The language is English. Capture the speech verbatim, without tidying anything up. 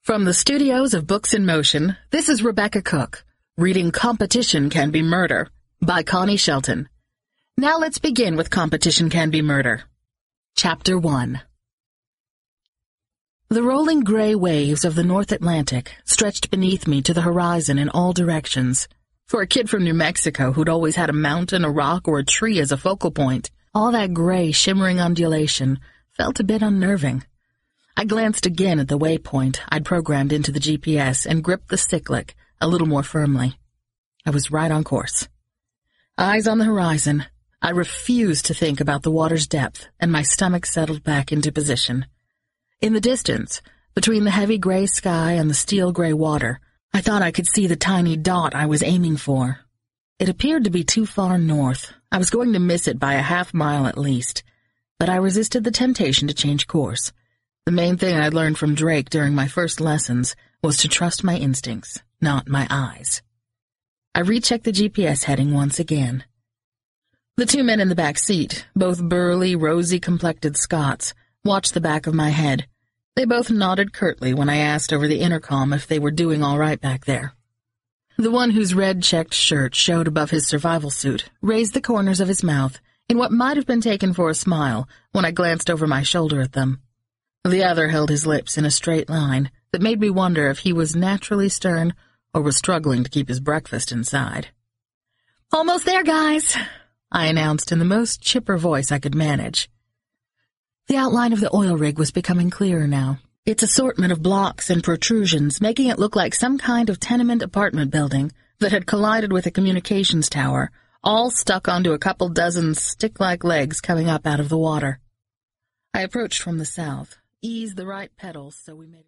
From the studios of Books in Motion, this is Rebecca Cook, reading Competition Can Be Murder by Connie Shelton. Now let's begin with Competition Can Be Murder. Chapter one. The rolling gray waves of the North Atlantic stretched beneath me to the horizon in all directions. For a kid from New Mexico who'd always had a mountain, a rock, or a tree as a focal point, all that gray, shimmering undulation felt a bit unnerving. I glanced again at the waypoint I'd programmed into the G P S and gripped the cyclic a little more firmly. I was right on course. Eyes on the horizon, I refused to think about the water's depth, and my stomach settled back into position. In the distance, between the heavy gray sky and the steel gray water, I thought I could see the tiny dot I was aiming for. It appeared to be too far north. I was going to miss it by a half mile at least, but I resisted the temptation to change course. The main thing I'd learned from Drake during my first lessons was to trust my instincts, not my eyes. I rechecked the G P S heading once again. The two men in the back seat, both burly, rosy-complected Scots, watched the back of my head. They both nodded curtly when I asked over the intercom if they were doing all right back there. The one whose red-checked shirt showed above his survival suit raised the corners of his mouth in what might have been taken for a smile when I glanced over my shoulder at them. The other held his lips in a straight line that made me wonder if he was naturally stern or was struggling to keep his breakfast inside. "Almost there, guys," I announced in the most chipper voice I could manage. The outline of the oil rig was becoming clearer now, its assortment of blocks and protrusions making it look like some kind of tenement apartment building that had collided with a communications tower, all stuck onto a couple dozen stick-like legs coming up out of the water. I approached from the south, eased the right pedals so we made